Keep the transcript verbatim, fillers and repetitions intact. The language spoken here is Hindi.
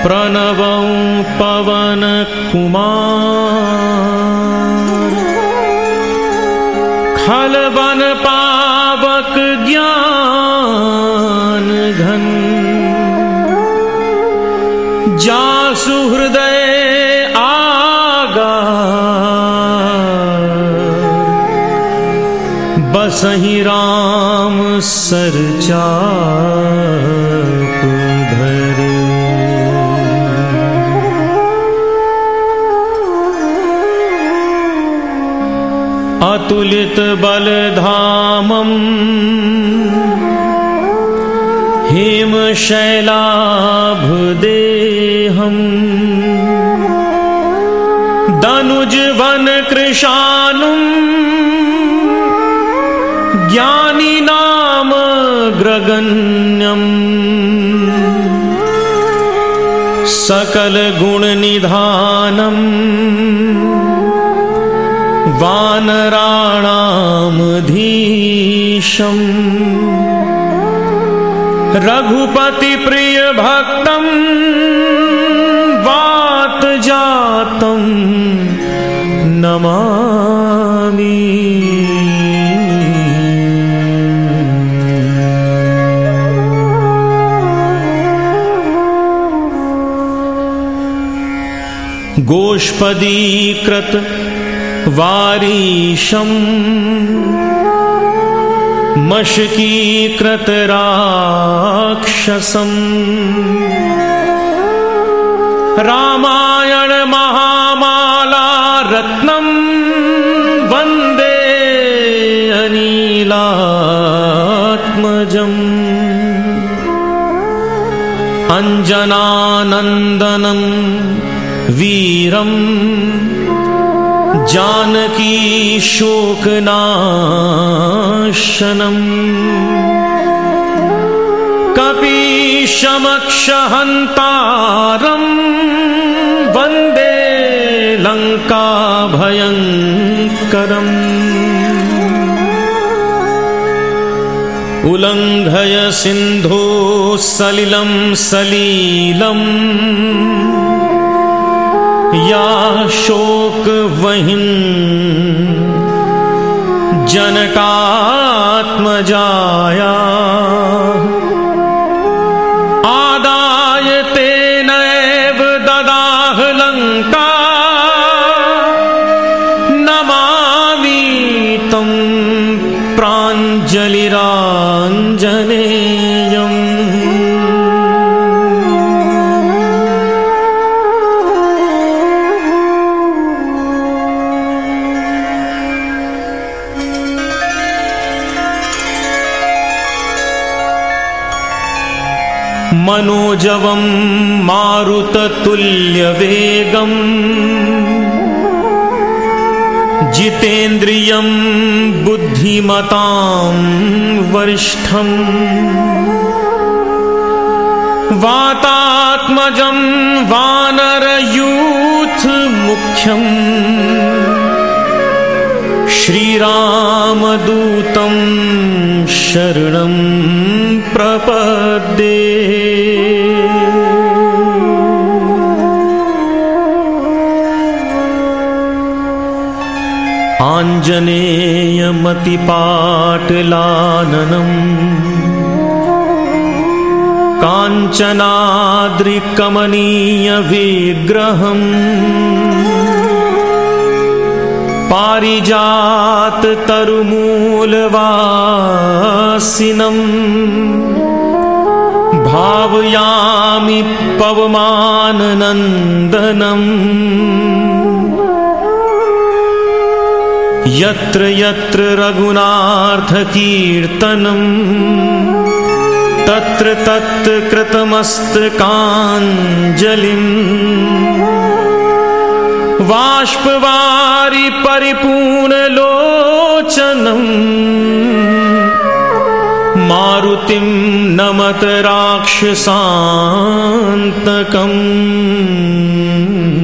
प्रणवं पवन कुमार खलबन पावक ज्ञान घन जासु हृदय बसहि राम सर चाप धर। अतुलित बल धामम हेम शैलाभ देहम दनुज वन कृशानुम ज्ञानी नाम ग्रगण्यम सकल गुण निधानम वानराणामधीशम रघुपति प्रिय भक्तम वात जातम नमामि। गोष्पदीकृत वारीशम मशकीकृत राक्षसम रामायण महामाला रत्नम वंदे अनीलात्मजम अंजनानंदनम वीरम जानकी शोकनाशनम कपीशमक्षहन्तारं वंदे लंका भयंकरम। उल्लंघय सिंधो सलिलम सलीलम या शोक वहिन जनकात्मजाया आदाय तेनैव ददाह लंका नमामि तं प्राञ्जलिराञ्जनेयम्। मनोजवं मारुततुल्यवेगं जितेन्द्रियं बुद्धिमतां वरिष्ठं वातात्मजं वानरयूथमुख्यं श्रीरामदूतं शरणं प्रपद्ये। आञ्जनेयमतिपाटलाननम् काञ्चनाद्रिकमनीयविग्रहम् पारिजाततरुमूलवासिनम् भावयामि पवमाननन्दनम्। यत्र यत्र रघुनाथकीर्तनम् तत्र तत्र कृतमस्तकाञ्जलिम् बाष्पवारि परिपूर्णलोचनम् मारुतिं नमत राक्षसान्तकम्।